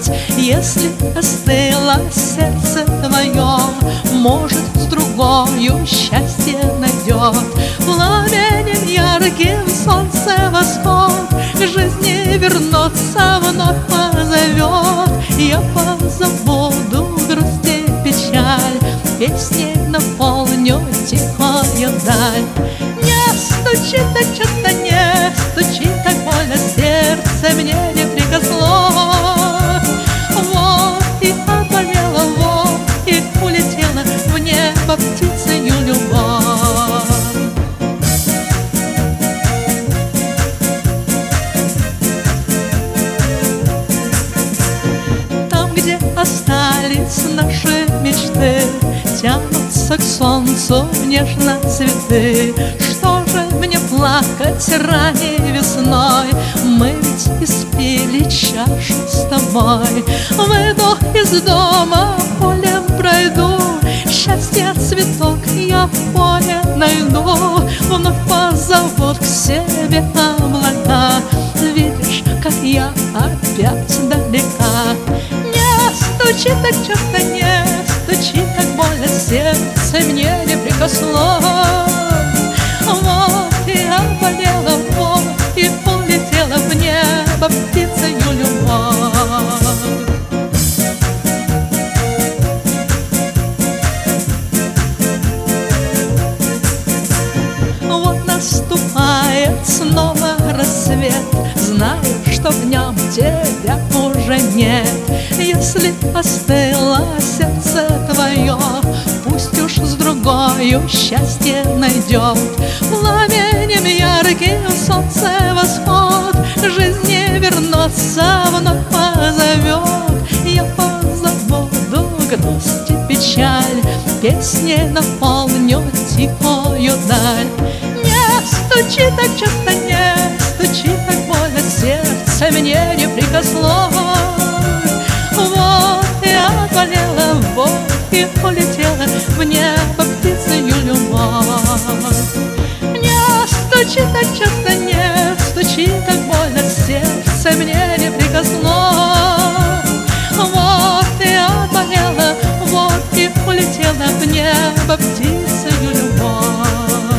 Если остыло сердце твое, может, с другою счастье найдет. Пламенем ярким солнце восход к жизни вернется, вновь позовет. Я позабуду грусть и печаль, песней наполню тихую даль. Не стучи так часто, не стучи так больно, сердце мне не прикослось. Вот и оболела, вот и улетела в небо птицею любовь. Там, где остались наши мечты, тянутся к солнцу нежно цветы. Что же мне плакать ранней весной? Мы ведь испили чашу с тобой. Выйду из дома, полем пройду, счастья цветок я в поле найду. Вновь позовут к себе облака, видишь, как я опять далека. Не стучи так часто, не стучи так больно, сердце мне не прикослось. Вот и оболела, вот и улетела в небо птицею любовь. Вот наступает снова рассвет, знаю, что в нем тебя уже нет. Если остыло сердце твое, пусть уж с другою счастье найдет. Пламенем ярким солнце восход к жизни вернется, вновь позовет. Я позабуду грусть и печаль, песней наполню тихую даль. Не стучи так часто, не стучи так больно, сердце мне не прикослось. Вот и оболела, вот и улетела в небо птицею любовь. Не стучи так часто, не стучи так больно, сердце мне не прикослось. Вот и оболела, вот и улетела в небо птицею любовь.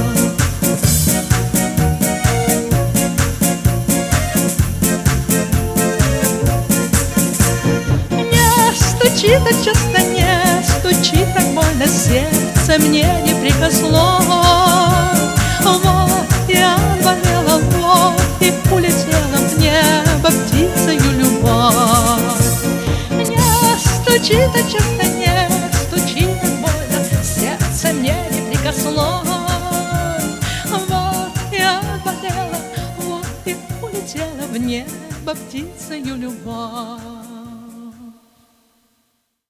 Стучи так часто, не стучи так больно, сердце мне не прикослось. Вот и оболела, вот и улетела в небо птицею любовь. Не стучи так часто, не стучи так больно, сердце мне не прикослось. Вот и оболела, вот и улетела в небо птицею любовь.